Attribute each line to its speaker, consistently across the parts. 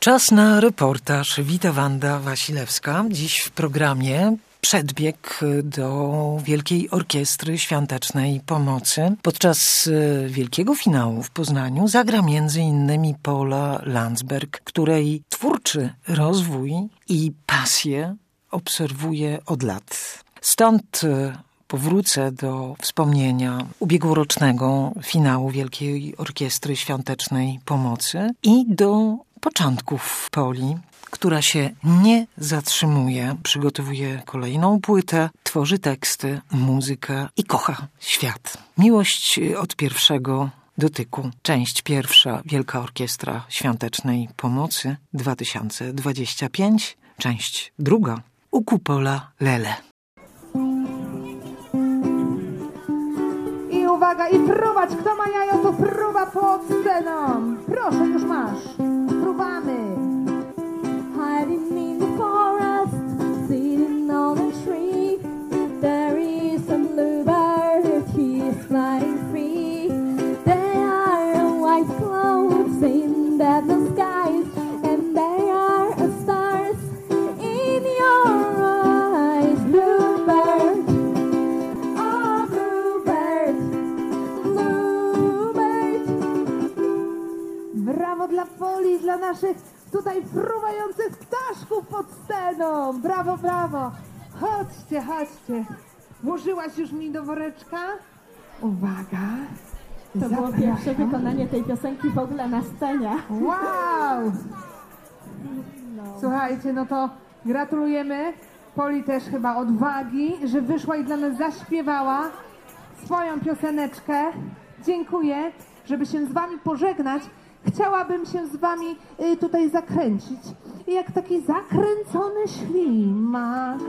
Speaker 1: Czas na reportaż. Wita Wanda Wasilewska. Dziś w programie przedbieg do Wielkiej Orkiestry Świątecznej Pomocy. Podczas wielkiego finału w Poznaniu zagra m.in. Paula Landsberg, której twórczy rozwój i pasję obserwuję od lat. Stąd powrócę do wspomnienia ubiegłorocznego finału Wielkiej Orkiestry Świątecznej Pomocy i do początków Poli, która się nie zatrzymuje, przygotowuje kolejną płytę, tworzy teksty, muzykę i kocha świat. Miłość od pierwszego dotyku. Część pierwsza Wielka Orkiestra Świątecznej Pomocy 2025. Część druga Ukupola Lele.
Speaker 2: I uwaga, i fruwać! Kto ma jajo, to fruwa pod sceną! Proszę, już masz! Fruwamy!
Speaker 3: Hiding in the forest, sitting on a tree, there is a bluebird, he is flying free. There are white clouds in the skies, and there are stars in your eyes. Bluebird, oh bluebird, bluebird.
Speaker 2: Brawo dla Poli, dla naszych tutaj fruwających ptaszków pod sceną. Brawo, brawo. Chodźcie, chodźcie. Włożyłaś już mi do woreczka? Uwaga.
Speaker 3: To było pierwsze wykonanie tej piosenki w ogóle na scenie.
Speaker 2: Wow! Słuchajcie, no to gratulujemy Poli też chyba odwagi, że wyszła i dla nas zaśpiewała swoją pioseneczkę. Dziękuję, żeby się z wami pożegnać. Chciałabym się z wami tutaj zakręcić. Jak taki zakręcony ślimak.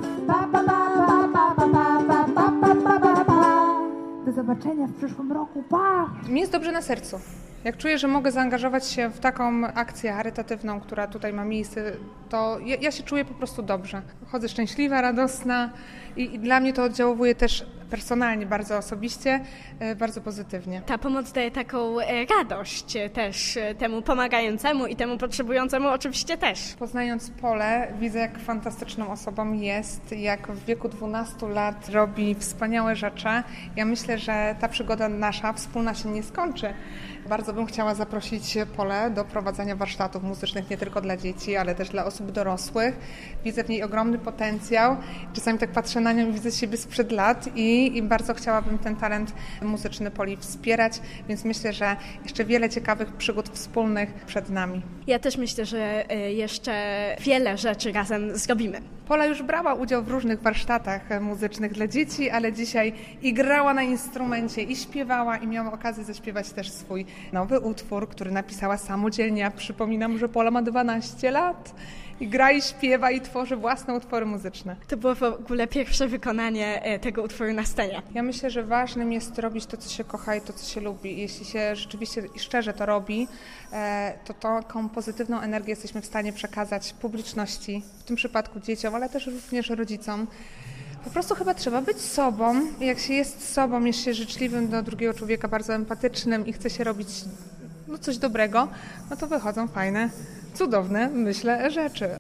Speaker 2: Do zobaczenia w przyszłym roku. Pa!
Speaker 4: Mi jest dobrze na sercu. Jak czuję, że mogę zaangażować się w taką akcję charytatywną, która tutaj ma miejsce, to ja się czuję po prostu dobrze. Chodzę szczęśliwa, radosna i dla mnie to oddziałuje też personalnie, bardzo osobiście, bardzo pozytywnie.
Speaker 5: Ta pomoc daje taką radość też temu pomagającemu i temu potrzebującemu oczywiście też.
Speaker 4: Poznając Polę, widzę, jak fantastyczną osobą jest, jak w wieku 12 lat robi wspaniałe rzeczy. Ja myślę, że ta przygoda nasza wspólna się nie skończy. Bardzo bym chciała zaprosić Polę do prowadzenia warsztatów muzycznych nie tylko dla dzieci, ale też dla osób dorosłych. Widzę w niej ogromny potencjał. Czasami tak patrzę na nią i widzę siebie sprzed lat i bardzo chciałabym ten talent muzyczny Poli wspierać, więc myślę, że jeszcze wiele ciekawych przygód wspólnych przed nami.
Speaker 5: Ja też myślę, że jeszcze wiele rzeczy razem zrobimy.
Speaker 4: Pola już brała udział w różnych warsztatach muzycznych dla dzieci, ale dzisiaj i grała na instrumencie, i śpiewała, i miała okazję zaśpiewać też swój nowy utwór, który napisała samodzielnie. Ja przypominam, że Pola ma 12 lat i gra, i śpiewa, i tworzy własne utwory muzyczne.
Speaker 5: To było w ogóle pierwsze wykonanie tego utworu na scenie.
Speaker 4: Ja myślę, że ważnym jest robić to, co się kocha i to, co się lubi. Jeśli się rzeczywiście i szczerze to robi, to taką pozytywną energię jesteśmy w stanie przekazać publiczności, w tym przypadku dzieciom, ale też również rodzicom. Po prostu chyba trzeba być sobą. Jak się jest sobą, jest się życzliwym do drugiego człowieka, bardzo empatycznym i chce się robić coś dobrego, no to wychodzą fajne, cudowne, myślę, rzeczy.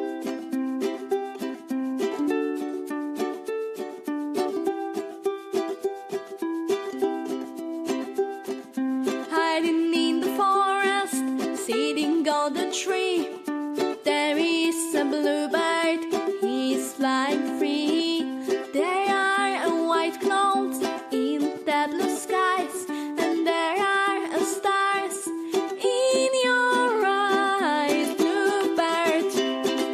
Speaker 3: Hiding in the forest, sitting on the tree, there is a bluebird, he's flying free. There are white clouds in the blue skies, and there are stars in your eyes. Bluebird,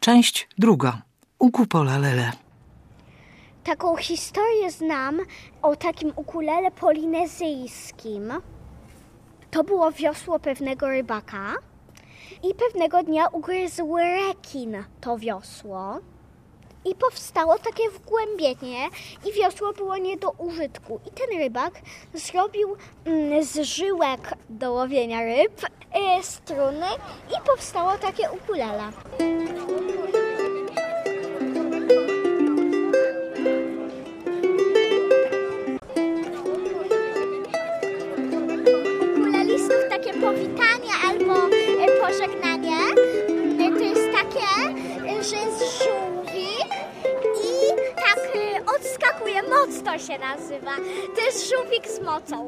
Speaker 1: Część druga. Ukupolalele.
Speaker 6: Taką historię znam o takim ukulele polinezyjskim. To było wiosło pewnego rybaka i pewnego dnia ugryzł rekin to wiosło i powstało takie wgłębienie i wiosło było nie do użytku. I ten rybak zrobił z żyłek do łowienia ryb struny i powstało takie ukulele. Takie powitanie albo pożegnanie to jest takie, że jest żółwik i tak odskakuje, moc to się nazywa. To jest żółwik z mocą.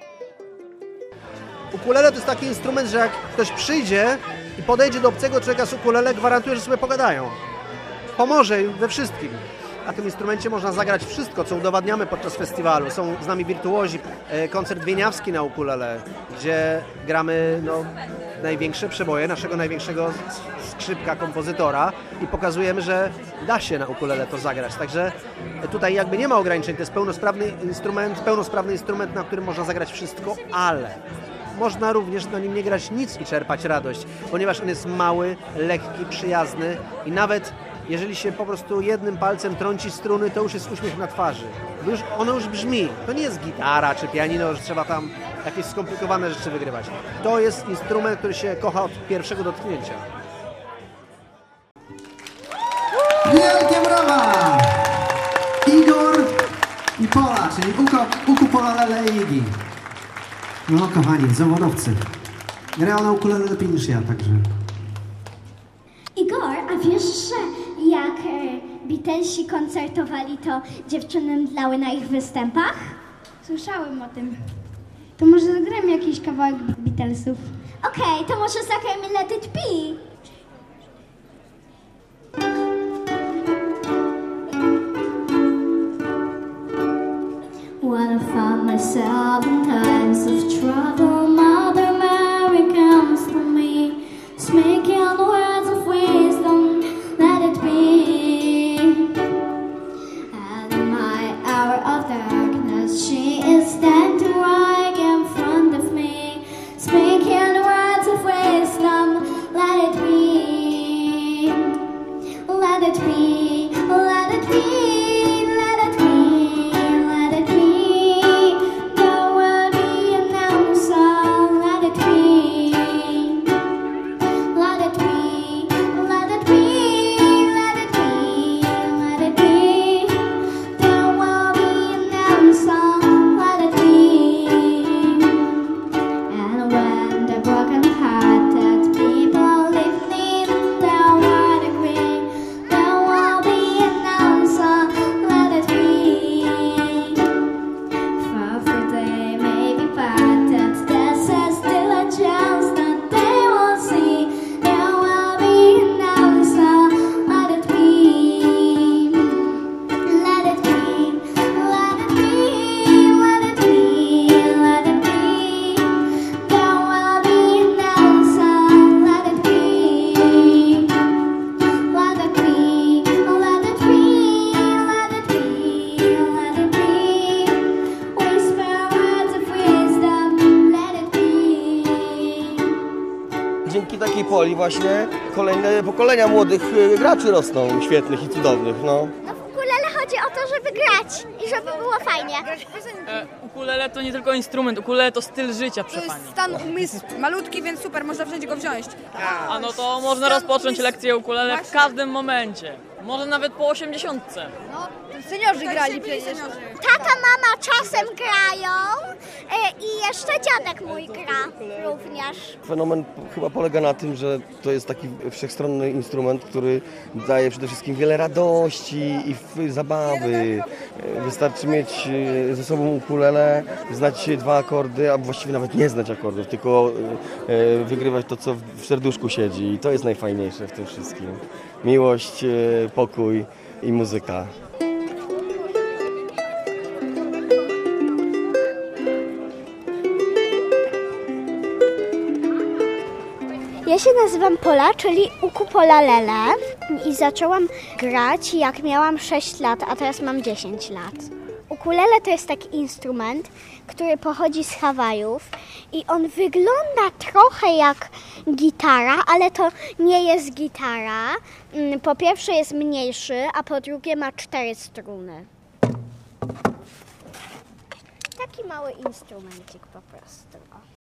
Speaker 7: Ukulele to jest taki instrument, że jak ktoś przyjdzie i podejdzie do obcego człowieka z ukulele, gwarantuje, że sobie pogadają. Pomoże im we wszystkim. Na tym instrumencie można zagrać wszystko, co udowadniamy podczas festiwalu. Są z nami wirtuozi. Koncert wieniawski na ukulele, gdzie gramy największe przeboje naszego największego skrzypka, kompozytora i pokazujemy, że da się na ukulele to zagrać. Także tutaj jakby nie ma ograniczeń. To jest pełnosprawny instrument, na którym można zagrać wszystko, ale można również na nim nie grać nic i czerpać radość, ponieważ on jest mały, lekki, przyjazny i nawet jeżeli się po prostu jednym palcem trąci struny, to już jest uśmiech na twarzy. Ono już brzmi. To nie jest gitara czy pianino, że trzeba tam jakieś skomplikowane rzeczy wygrywać. To jest instrument, który się kocha od pierwszego dotknięcia.
Speaker 8: Wielkie brawa! Igor i Pola, czyli Ukupolalele i Igi. No kochani, zawodowcy. Grają na ukulele lepiej niż ja, także...
Speaker 6: Igor, a wiesz, że jak Beatlesi koncertowali, to dziewczyny mdlały na ich występach?
Speaker 9: Słyszałem o tym. To może zagramy jakiś kawałek Beatlesów.
Speaker 6: Okej, to może zagrajmy Let It Be. When I found myself in times of trouble, Mother Mary comes to me, speaking words of wisdom, let it be. And in my hour of darkness, she is standing right in front of me, speaking words of wisdom, let it be. Let it be, let it be.
Speaker 10: Dzięki takiej Poli właśnie kolejne pokolenia młodych graczy rosną, świetnych i cudownych, no.
Speaker 6: No w ukulele chodzi o to, żeby grać i żeby było fajnie.
Speaker 11: Ukulele to nie tylko instrument, ukulele to styl życia, proszę pani.
Speaker 12: To jest stan umysłu, malutki, więc super, można wszędzie go wziąć.
Speaker 11: A no to można rozpocząć lekcję ukulele w każdym momencie. Może nawet po 80.
Speaker 12: No, seniorzy grali przecież.
Speaker 6: Tata, mama czasem grają i jeszcze dziadek mój gra również.
Speaker 10: Fenomen chyba polega na tym, że to jest taki wszechstronny instrument, który daje przede wszystkim wiele radości i zabawy. Wystarczy mieć ze sobą ukulele, znać 2 akordy, a właściwie nawet nie znać akordów, tylko wygrywać to, co w serduszku siedzi. I to jest najfajniejsze w tym wszystkim. Miłość, pokój i muzyka.
Speaker 6: Ja się nazywam Pola, czyli Ukupolalele.
Speaker 13: I zaczęłam grać, jak miałam 6 lat, a teraz mam 10 lat. Ukulele to jest taki instrument, który pochodzi z Hawajów i on wygląda trochę jak gitara, ale to nie jest gitara. Po pierwsze jest mniejszy, a po drugie ma 4 struny. Taki mały instrumencik po prostu.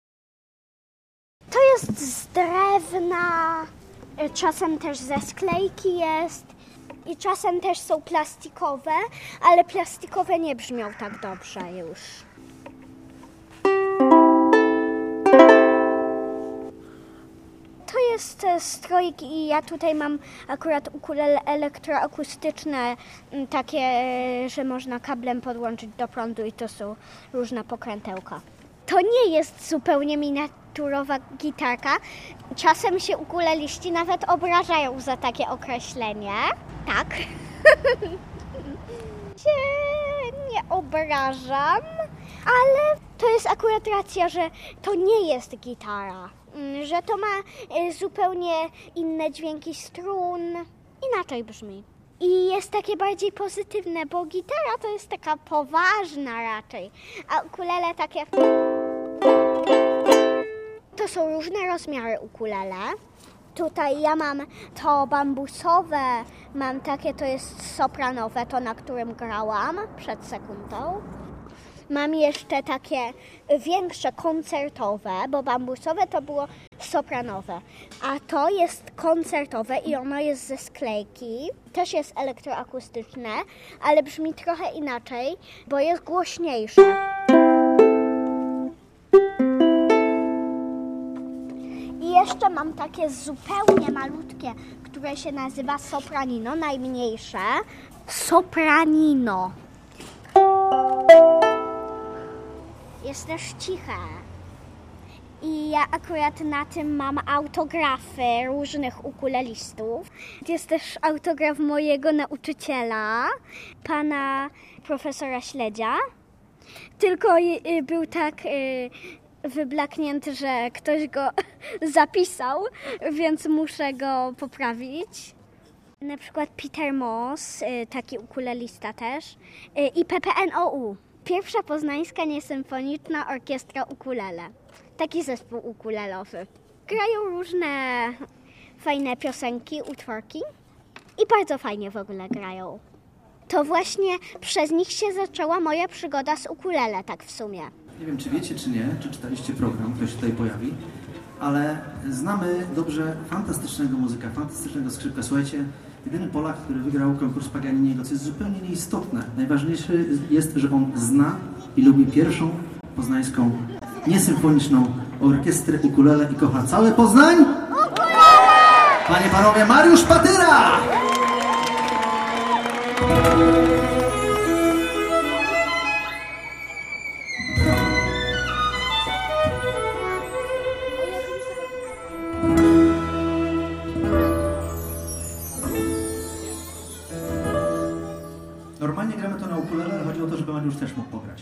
Speaker 13: To jest z drewna, czasem też ze sklejki jest i czasem też są plastikowe, ale plastikowe nie brzmią tak dobrze już. To jest stroik i ja tutaj mam akurat ukulele elektroakustyczne, takie, że można kablem podłączyć do prądu i to są różne pokrętełka. To nie jest zupełnie miniaturowa gitarka. Czasem się ukuleliści nawet obrażają za takie określenie. Tak. się nie obrażam, ale to jest akurat racja, że to nie jest gitara. Że to ma zupełnie inne dźwięki strun, inaczej brzmi. I jest takie bardziej pozytywne, bo gitara to jest taka poważna raczej, a ukulele takie... To są różne rozmiary ukulele. Tutaj ja mam to bambusowe, mam takie, to jest sopranowe, to na którym grałam przed sekundą. Mam jeszcze takie większe koncertowe, bo bambusowe to było sopranowe, a to jest koncertowe i ono jest ze sklejki. Też jest elektroakustyczne, ale brzmi trochę inaczej, bo jest głośniejsze. I jeszcze mam takie zupełnie malutkie, które się nazywa sopranino, najmniejsze. Sopranino. Jest też ciche. I ja akurat na tym mam autografy różnych ukulelistów. Jest też autograf mojego nauczyciela, pana profesora Śledzia. Tylko był tak wyblaknięty, że ktoś go zapisał, więc muszę go poprawić. Na przykład Peter Moss, taki ukulelista też, i PPNOU. Pierwsza Poznańska Niesymfoniczna Orkiestra Ukulele. Taki zespół ukulelowy. Grają różne fajne piosenki, utworki i bardzo fajnie w ogóle grają. To właśnie przez nich się zaczęła moja przygoda z ukulele, tak w sumie.
Speaker 8: Nie wiem, czy wiecie, czy nie, czy czytaliście program, który się tutaj pojawi, ale znamy dobrze fantastycznego muzyka, fantastycznego skrzypka. Słuchajcie, jedyny Polak, który wygrał konkurs Paganiniego, co jest zupełnie nieistotne. Najważniejsze jest, że on zna i lubi pierwszą poznańską niesymfoniczną orkiestrę ukulele i kocha cały Poznań. Panie, panowie, Mariusz Patyra! Normalnie gramy to na ukulele, ale chodzi o to, żeby Mariusz też mógł pograć.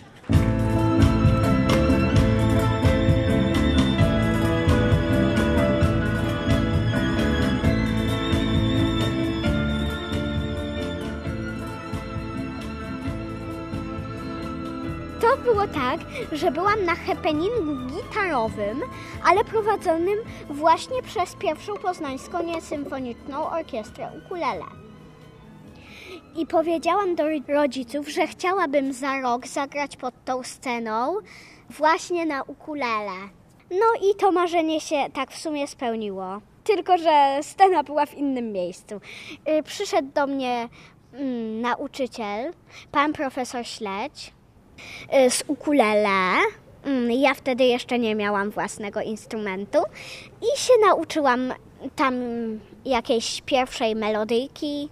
Speaker 13: To było tak, że byłam na happeningu gitarowym, ale prowadzonym właśnie przez pierwszą Poznańską Niesymfoniczną Orkiestrę Ukulele. I powiedziałam do rodziców, że chciałabym za rok zagrać pod tą sceną właśnie na ukulele. No i to marzenie się tak w sumie spełniło. Tylko że scena była w innym miejscu. Przyszedł do mnie nauczyciel, pan profesor Śledź, z ukulele. Ja wtedy jeszcze nie miałam własnego instrumentu i się nauczyłam tam jakiejś pierwszej melodyjki.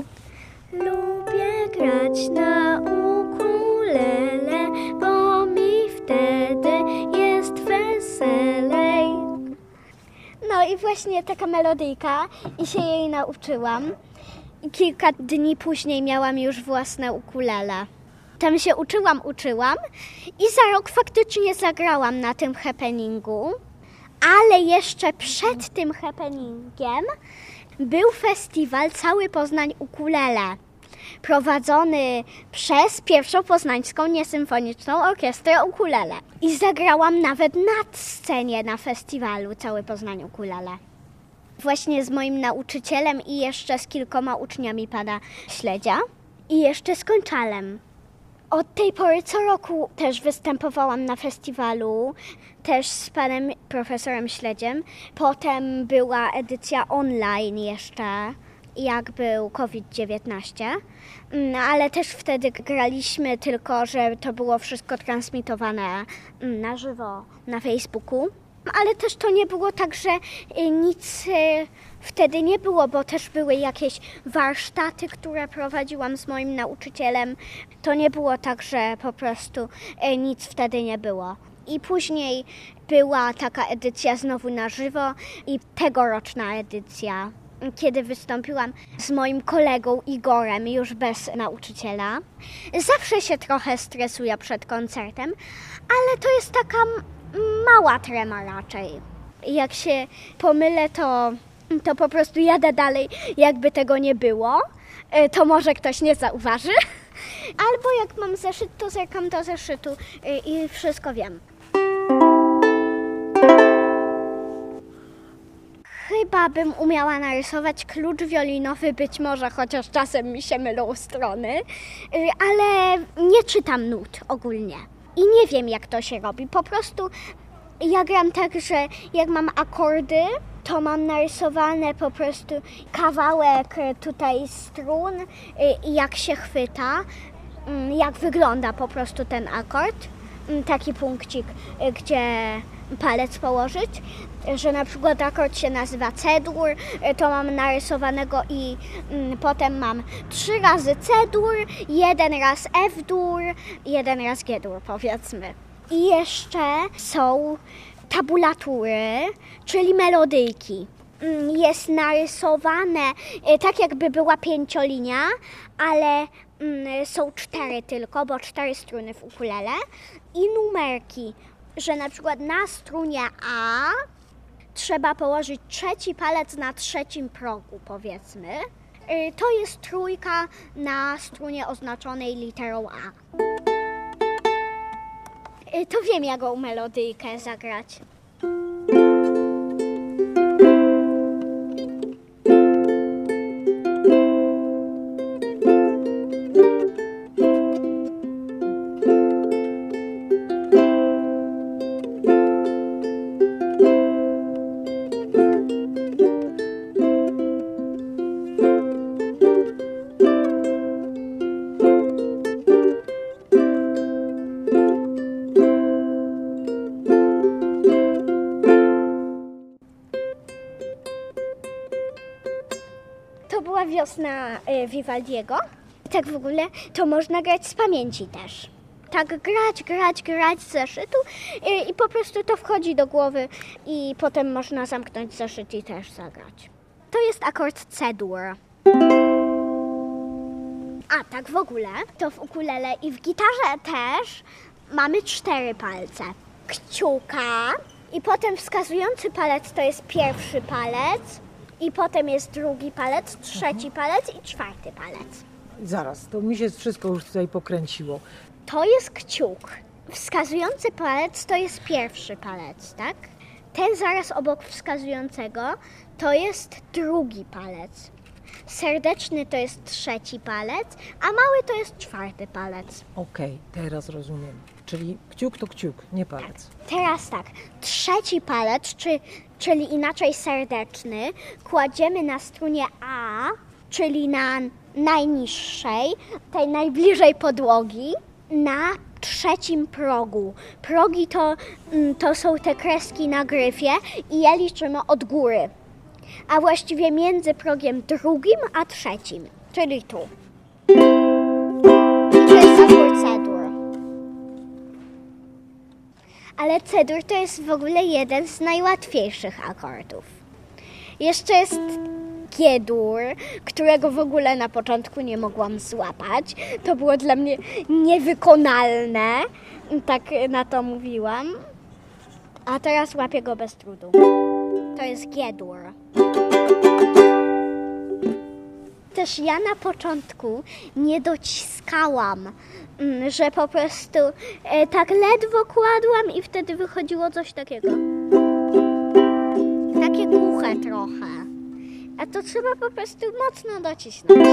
Speaker 13: Lubię grać na ukulele, bo mi wtedy jest weselej. No i właśnie taka melodyjka i się jej nauczyłam. I kilka dni później miałam już własne ukulele. Tam się uczyłam i za rok faktycznie zagrałam na tym happeningu. Ale jeszcze przed tym happeningiem był festiwal Cały Poznań Ukulele, prowadzony przez Pierwszą Poznańską Niesymfoniczną Orkiestrę Ukulele. I zagrałam nawet na scenie na festiwalu Cały Poznań Ukulele. Właśnie z moim nauczycielem i jeszcze z kilkoma uczniami pana Śledzia i jeszcze z Kończalem. Od tej pory co roku też występowałam na festiwalu, też z panem profesorem Śledziem. Potem była edycja online jeszcze, jak był COVID-19, ale też wtedy graliśmy, tylko że to było wszystko transmitowane na żywo na Facebooku. Ale też to nie było tak, że nic wtedy nie było, bo też były jakieś warsztaty, które prowadziłam z moim nauczycielem. To nie było tak, że po prostu nic wtedy nie było. I później była taka edycja znowu na żywo i tegoroczna edycja, kiedy wystąpiłam z moim kolegą Igorem, już bez nauczyciela. Zawsze się trochę stresuję przed koncertem, ale to jest taka mała trema raczej. Jak się pomylę, to po prostu jadę dalej, jakby tego nie było. To może ktoś nie zauważy. Albo jak mam zeszyt, to zerkam do zeszytu i wszystko wiem. Chyba bym umiała narysować klucz wiolinowy, być może, chociaż czasem mi się mylą strony, ale nie czytam nut ogólnie. I nie wiem, jak to się robi. Po prostu ja gram tak, że jak mam akordy, to mam narysowane po prostu kawałek tutaj strun i jak się chwyta, jak wygląda po prostu ten akord. Taki punkcik, gdzie palec położyć, że na przykład akord się nazywa C-dur, to mam narysowanego i potem mam 3 razy C-dur, 1 raz F-dur, 1 raz G-dur, powiedzmy. I jeszcze są tabulatury, czyli melodyjki. Jest narysowane tak, jakby była 5-linia, ale są 4 tylko, bo 4 struny w ukulele i numerki, że na przykład na strunie A trzeba położyć 3. palec na 3. progu, powiedzmy. To jest 3 na strunie oznaczonej literą A. To wiem, jaką melodyjkę zagrać. Wiosna Vivaldiego. Tak w ogóle to można grać z pamięci też. Tak grać z zeszytu i po prostu to wchodzi do głowy i potem można zamknąć zeszyt i też zagrać. To jest akord C-dur. A tak w ogóle to w ukulele i w gitarze też mamy 4 palce. Kciuka i potem wskazujący palec to jest 1. palec. I potem jest 2. palec, 3. palec i 4. palec.
Speaker 1: Zaraz, to mi się wszystko już tutaj pokręciło.
Speaker 13: To jest kciuk. Wskazujący palec to jest 1. palec, tak? Ten zaraz obok wskazującego to jest 2. palec. Serdeczny to jest 3. palec, a mały to jest 4. palec.
Speaker 1: Okej, teraz rozumiem. Czyli kciuk to kciuk, nie palec.
Speaker 13: Tak. Teraz tak, 3. palec, czyli inaczej serdeczny, kładziemy na strunie A, czyli na najniższej, tej najbliżej podłogi, na 3. progu. Progi to są te kreski na gryfie i je liczymy od góry. A właściwie między progiem 2. a 3., czyli tu. I to jest akord C-dur. Ale C-dur to jest w ogóle jeden z najłatwiejszych akordów. Jeszcze jest G-dur, którego w ogóle na początku nie mogłam złapać. To było dla mnie niewykonalne, tak na to mówiłam. A teraz łapię go bez trudu. To jest G-dur. Też ja na początku nie dociskałam, że po prostu tak ledwo kładłam i wtedy wychodziło coś takiego. Takie głuche trochę. A to trzeba po prostu mocno docisnąć.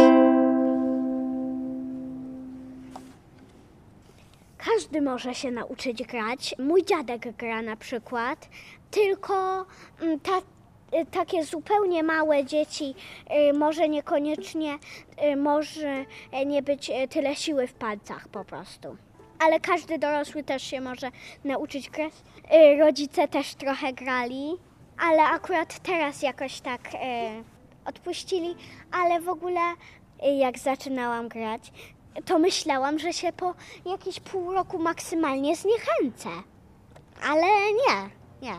Speaker 13: Każdy może się nauczyć grać. Mój dziadek gra na przykład, tylko takie zupełnie małe dzieci może niekoniecznie, może nie być tyle siły w palcach po prostu. Ale każdy dorosły też się może nauczyć grać. Rodzice też trochę grali, ale akurat teraz jakoś tak odpuścili. Ale w ogóle jak zaczynałam grać, to myślałam, że się po jakieś pół roku maksymalnie zniechęcę. Ale nie.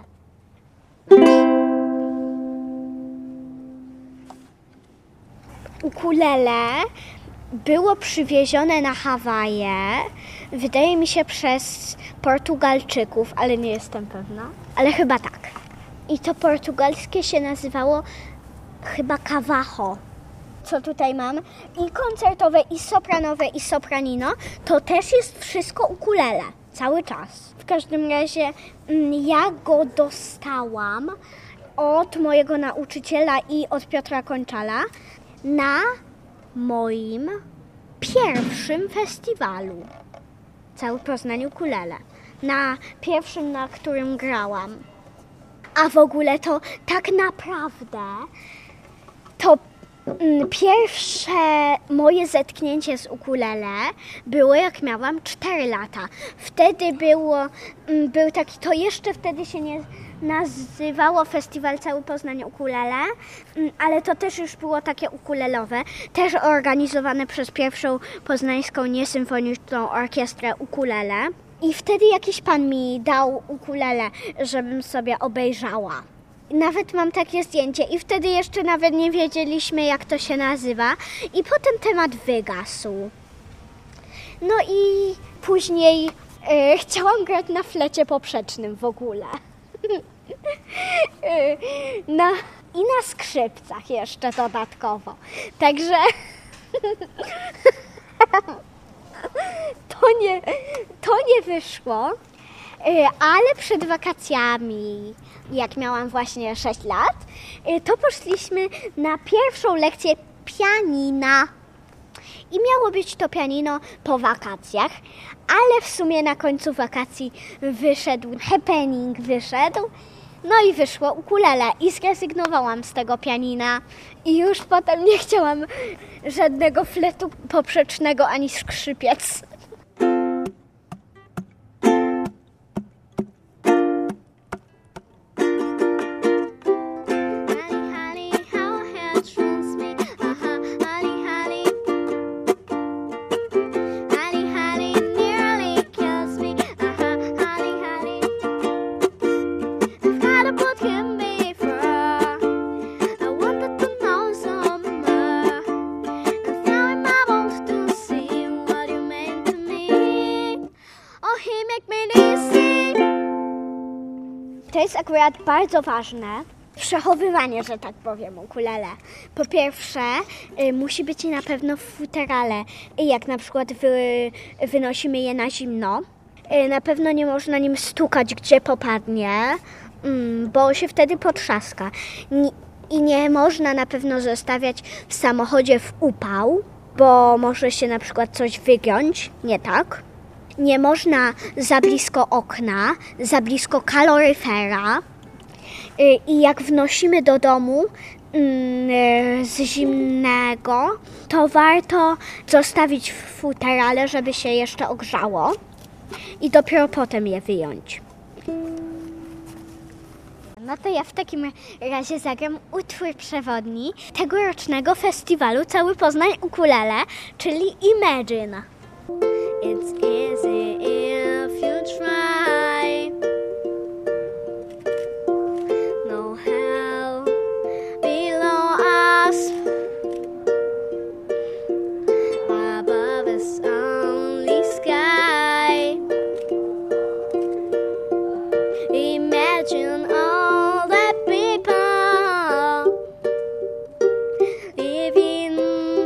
Speaker 13: Ukulele było przywiezione na Hawaje, wydaje mi się przez Portugalczyków, ale nie jestem pewna, ale chyba tak. I to portugalskie się nazywało chyba cavajo. Co tutaj mam? I koncertowe, i sopranowe, i sopranino, to też jest wszystko ukulele, cały czas. W każdym razie ja go dostałam od mojego nauczyciela i od Piotra Kończala na moim pierwszym festiwalu. Cały Poznań ukulele. Na pierwszym, na którym grałam. A w ogóle to tak naprawdę to pierwsze moje zetknięcie z ukulele było jak miałam 4 lata. Wtedy był taki, to jeszcze wtedy się nie nazywało Festiwal Cały Poznań Ukulele, ale to też już było takie ukulelowe, też organizowane przez pierwszą poznańską niesymfoniczną orkiestrę ukulele. I wtedy jakiś pan mi dał ukulele, żebym sobie obejrzała. Nawet mam takie zdjęcie i wtedy jeszcze nawet nie wiedzieliśmy, jak to się nazywa. I potem temat wygasł. No i później chciałam grać na flecie poprzecznym w ogóle. I na skrzypcach jeszcze dodatkowo. Także to nie wyszło. Ale przed wakacjami, jak miałam właśnie 6 lat, to poszliśmy na pierwszą lekcję pianina. I miało być to pianino po wakacjach, ale w sumie na końcu wakacji happening wyszedł. No i wyszło ukulele i zrezygnowałam z tego pianina i już potem nie chciałam żadnego fletu poprzecznego ani skrzypiec. To jest akurat bardzo ważne, przechowywanie, że tak powiem, ukulele. Po pierwsze, musi być na pewno w futerale, jak na przykład wynosimy je na zimno. Na pewno nie można nim stukać, gdzie popadnie, bo się wtedy potrzaska. I nie można na pewno zostawiać w samochodzie w upał, bo może się na przykład coś wygiąć, nie tak? Nie można za blisko okna, za blisko kaloryfera i jak wnosimy do domu z zimnego, to warto zostawić w futerale, żeby się jeszcze ogrzało i dopiero potem je wyjąć. No to ja w takim razie zagram utwór przewodni tegorocznego festiwalu Cały Poznań Ukulele, czyli Imagine. It's easy if you try. No hell below us. Above us only sky. Imagine all the people living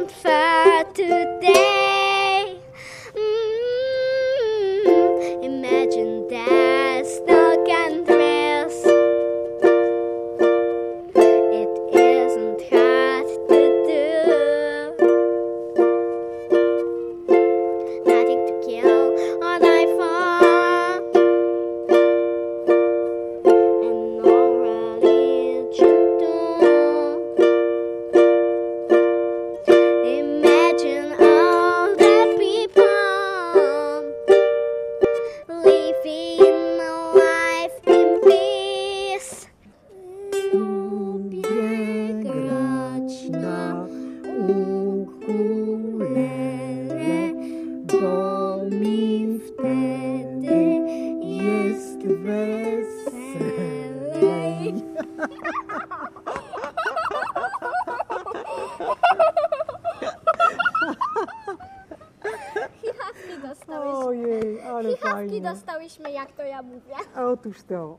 Speaker 1: Weselej.
Speaker 13: Chichawki dostałyśmy.
Speaker 1: Ojej, ale
Speaker 13: Chichawki
Speaker 1: fajnie.
Speaker 13: dostałyśmy, jak to ja mówię.
Speaker 1: Otóż to.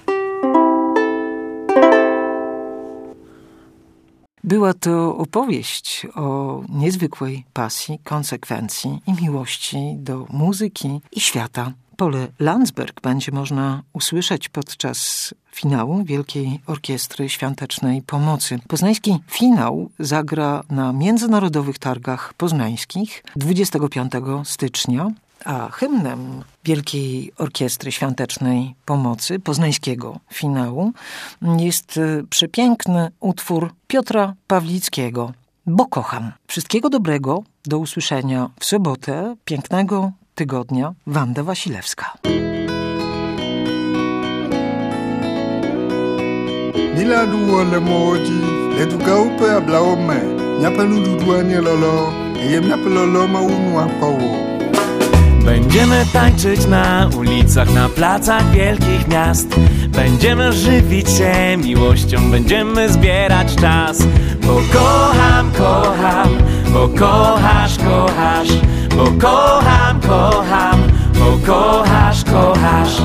Speaker 1: Była to opowieść o niezwykłej pasji, konsekwencji i miłości do muzyki i świata. Pole Landsberg będzie można usłyszeć podczas finału Wielkiej Orkiestry Świątecznej Pomocy. Poznański finał zagra na Międzynarodowych Targach Poznańskich 25 stycznia, a hymnem Wielkiej Orkiestry Świątecznej Pomocy, poznańskiego finału, jest przepiękny utwór Piotra Pawlickiego, Bo kocham. Wszystkiego dobrego, do usłyszenia w sobotę, pięknego tygodnia. Wanda Wasilewska.
Speaker 14: Nila duo le moji, le du gaupe a blaome, nyapa nu duduanie lolo, jem nyapa lolo ma unu apawo.
Speaker 15: Będziemy tańczyć na ulicach, na placach wielkich miast. Będziemy żywić się miłością, będziemy zbierać czas. Bo kocham, kocham, bo kochasz, kochasz. Bo kocham, kocham, bo kochasz, kochasz.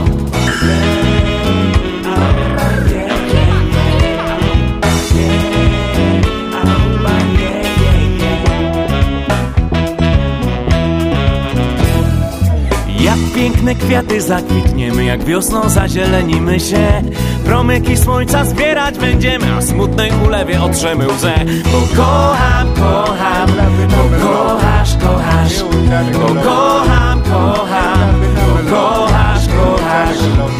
Speaker 15: Jak piękne kwiaty zakwitniemy, jak wiosną zazielenimy się. Promyki słońca zbierać będziemy, a smutnej ulewie otrzemy łzę. Bo kocham, kocham, bo kochasz, kochasz. Bo kocham, kocham, bo kochasz, kochasz.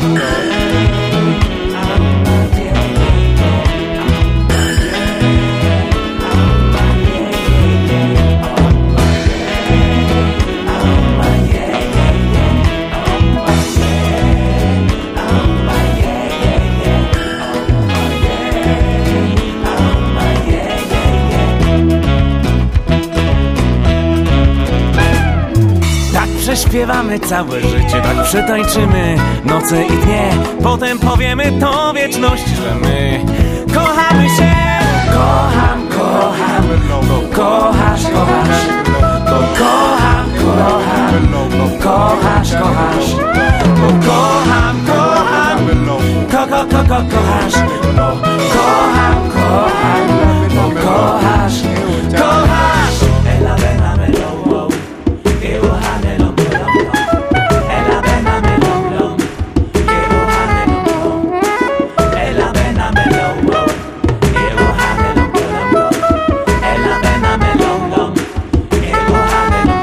Speaker 15: Prześpiewamy całe życie, tak przetańczymy noce i dnie. Potem powiemy to wieczności, że my kochamy się. Kocham, kocham, bo kochasz, kochasz. Bo kocham, kocham, bo kochasz, kochasz. Bo kocham, kocham, kochasz. Bo kocham, kocham, bo kochasz, kochasz. Ela vena me lo wow, que bojane lo ela vena me lo wow, que bojane lo ela vena me lo wow, que bojane lo ela vena me lo wow, que bojane lo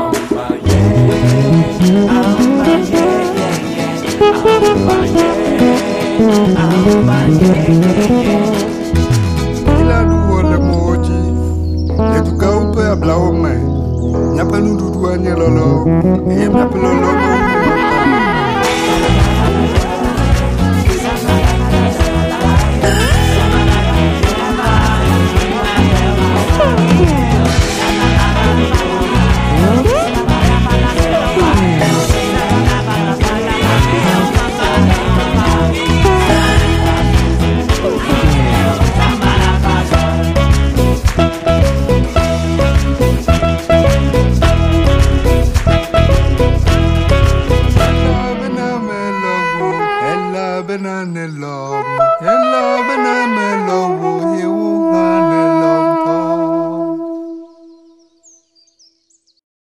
Speaker 14: Nila duo le moji, le du gaupe a blaome, nyapa nu duduanie lolo, jem nyapa lolo